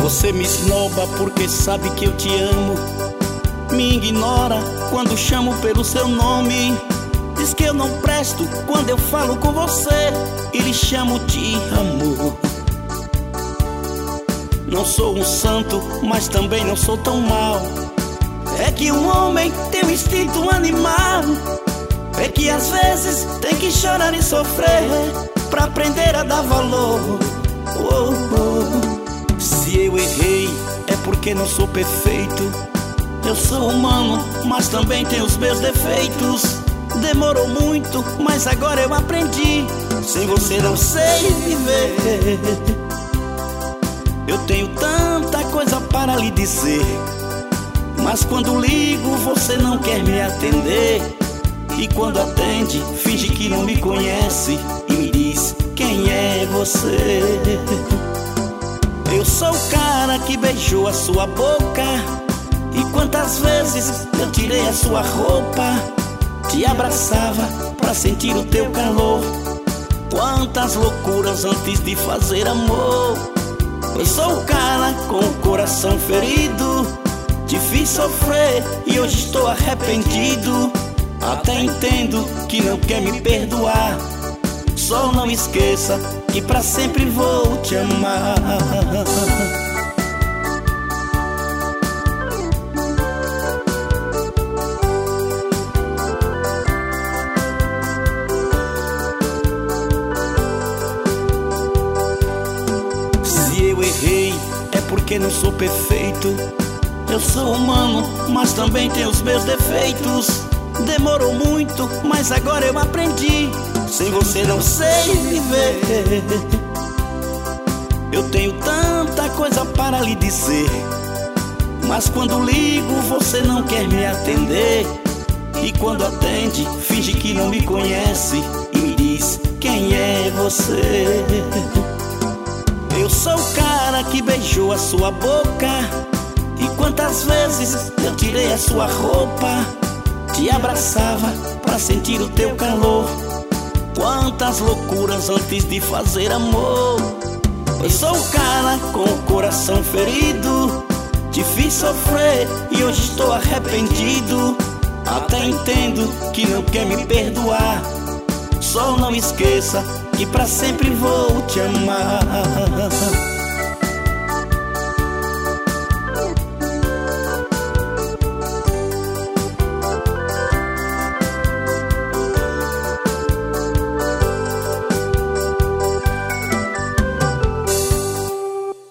Você me esnoba porque sabe que eu te amo. Me ignora quando chamo pelo seu nome. Diz que eu não presto quando eu falo com você e lhe chamo de amor. Não sou um santo, mas também não sou tão mau. É que um homem tem um instinto animal. É que às vezes tem que chorar e sofrer pra aprender a dar valor. Oh, oh. Se eu errei é porque não sou perfeito. Eu sou humano, mas também tenho os meus defeitos. Demorou muito, mas agora eu aprendi. Sem você não sei viver. Eu tenho tanta coisa para lhe dizer, mas quando ligo você não quer me atender. E quando atende, finge que não me conhece e me diz: quem é você? Eu sou o cara que beijou a sua boca. E quantas vezes eu tirei a sua roupa, te abraçava pra sentir o teu calor. Quantas loucuras antes de fazer amor. Eu sou o cara com o coração ferido. Te fiz sofrer e hoje estou arrependido. Até entendo que não quer me perdoar. Só não esqueça que pra sempre vou te amar. Se eu errei é porque não sou perfeito. Eu sou humano, mas também tenho os meus defeitos. Demorou muito, mas agora eu aprendi. Sem você não sei viver. Eu tenho tanta coisa para lhe dizer, mas quando ligo você não quer me atender. E quando atende, finge que não me conhece e me diz: quem é você? Eu sou o cara que beijou a sua boca. E quantas vezes eu tirei a sua roupa, te abraçava pra sentir o teu calor. Quantas loucuras antes de fazer amor. Eu sou o cara com o coração ferido. Te fiz sofrer e hoje estou arrependido. Até entendo que não quer me perdoar. Só não esqueça que pra sempre vou te amar.